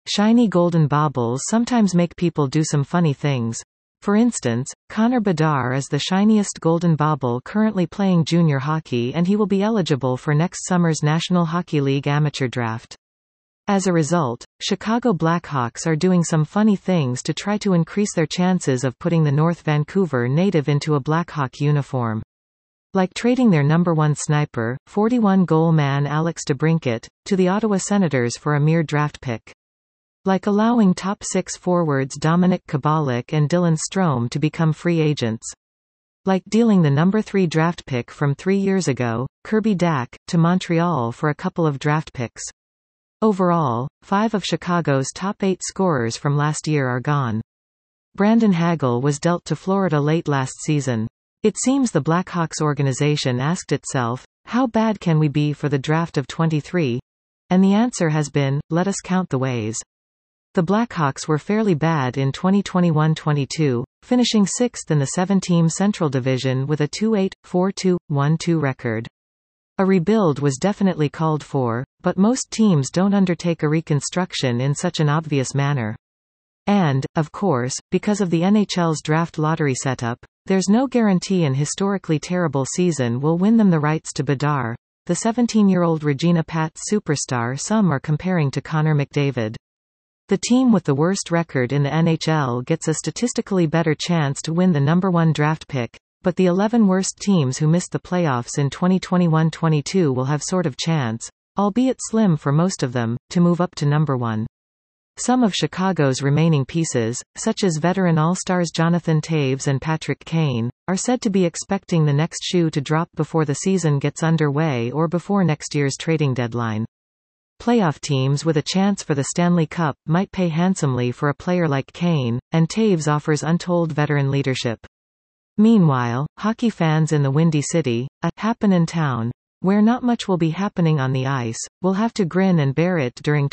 Shiny golden baubles sometimes make people do some funny things. For instance, Connor Bedard is the shiniest golden bauble currently playing junior hockey, and he will be eligible for next summer's National Hockey League amateur draft. As a result, Chicago Blackhawks are doing some funny things to try to increase their chances of putting the North Vancouver native into a Blackhawk uniform. Like trading their number one sniper, 41-goal man Alex DeBrincat, to the Ottawa Senators for a mere draft pick. Like allowing top six forwards Dominik Kubalik and Dylan Strome to become free agents. Like dealing the number 3 draft pick from 3 years ago, Kirby Dach, to Montreal for a couple of draft picks. Overall, 5 of Chicago's top 8 scorers from last year are gone. Brandon Hagel was dealt to Florida late last season. It seems the Blackhawks organization asked itself, how bad can we be for the draft of 23? And the answer has been, let us count the ways. The Blackhawks were fairly bad in 2021-22, finishing 6th in the 7-team Central Division with a 2-8, 4-2, 1-2 record. A rebuild was definitely called for, but most teams don't undertake a reconstruction in such an obvious manner. And, of course, because of the NHL's draft lottery setup, there's no guarantee an historically terrible season will win them the rights to Bedard, the 17-year-old Regina Pats superstar some are comparing to Connor McDavid. The team with the worst record in the NHL gets a statistically better chance to win the number 1 draft pick, but the 11 worst teams who missed the playoffs in 2021-22 will have sort of chance, albeit slim for most of them, to move up to number 1. Some of Chicago's remaining pieces, such as veteran All-Stars Jonathan Toews and Patrick Kane, are said to be expecting the next shoe to drop before the season gets underway or before next year's trading deadline. Playoff teams with a chance for the Stanley Cup might pay handsomely for a player like Kane, and Toews offers untold veteran leadership. Meanwhile, hockey fans in the Windy City, a happenin' town, where not much will be happening on the ice, will have to grin and bear it during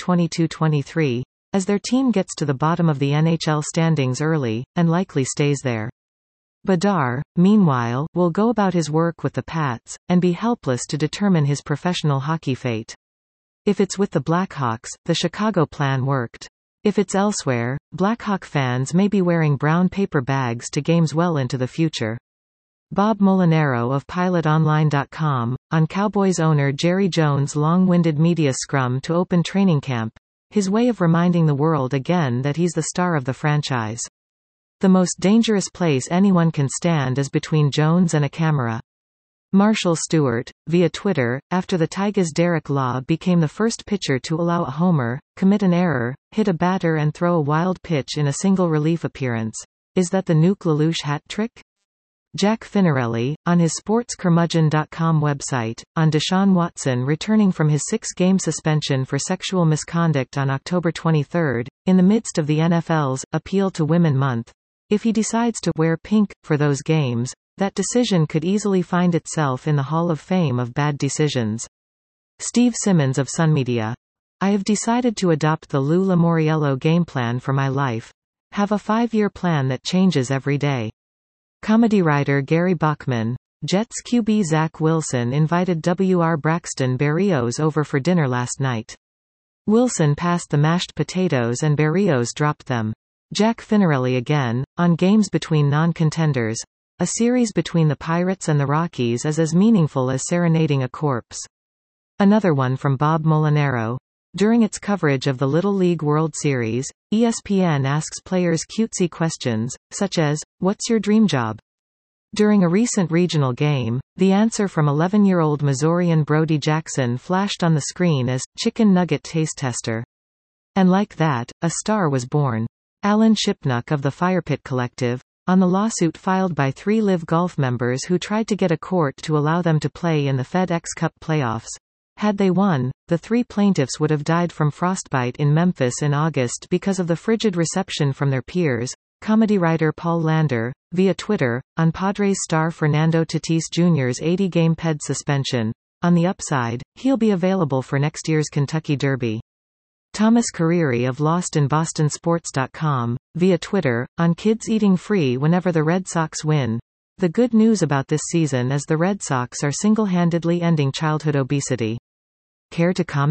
2022-23, as their team gets to the bottom of the NHL standings early, and likely stays there. Bedard, meanwhile, will go about his work with the Pats, and be helpless to determine his professional hockey fate. If it's with the Blackhawks, the Chicago plan worked. If it's elsewhere, Blackhawk fans may be wearing brown paper bags to games well into the future. Bob Molinaro of PilotOnline.com, on Cowboys owner Jerry Jones' long-winded media scrum to open training camp, his way of reminding the world again that he's the star of the franchise. The most dangerous place anyone can stand is between Jones and a camera. Marshall Stewart, via Twitter, after the Tigers' Derek Law became the first pitcher to allow a homer, commit an error, hit a batter and throw a wild pitch in a single relief appearance. Is that the Nuke LaLoosh hat trick? Jack Finarelli, on his SportsCurmudgeon.com website, on Deshaun Watson returning from his 6-game suspension for sexual misconduct on October 23, in the midst of the NFL's Appeal to Women Month. If he decides to wear pink for those games, that decision could easily find itself in the Hall of Fame of bad decisions. Steve Simmons of Sun Media. I have decided to adopt the Lou Lamoriello game plan for my life. Have a 5-year plan that changes every day. Comedy writer Gary Bachman. Jets QB Zach Wilson invited W.R. Braxton Berrios over for dinner last night. Wilson passed the mashed potatoes and Berrios dropped them. Jack Finarelli again, on games between non-contenders. A series between the Pirates and the Rockies is as meaningful as serenading a corpse. Another one from Bob Molinaro. During its coverage of the Little League World Series, ESPN asks players cutesy questions, such as, "What's your dream job?" During a recent regional game, the answer from 11-year-old Missourian Brody Jackson flashed on the screen as, "Chicken Nugget Taste Tester." And like that, a star was born. Alan Shipnuck of the Firepit Collective, on the lawsuit filed by 3 Live Golf members who tried to get a court to allow them to play in the FedEx Cup playoffs. Had they won, the 3 plaintiffs would have died from frostbite in Memphis in August because of the frigid reception from their peers. Comedy writer Paul Lander, via Twitter, on Padres star Fernando Tatis Jr.'s 80-game PED suspension. On the upside, he'll be available for next year's Kentucky Derby. Thomas Cariri of LostInBostonSports.com, via Twitter, on kids eating free whenever the Red Sox win. The good news about this season is the Red Sox are single-handedly ending childhood obesity. Care to comment?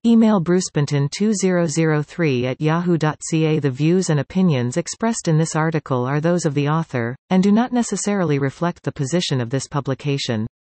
Email brucebenton2003@yahoo.ca. The views and opinions expressed in this article are those of the author, and do not necessarily reflect the position of this publication.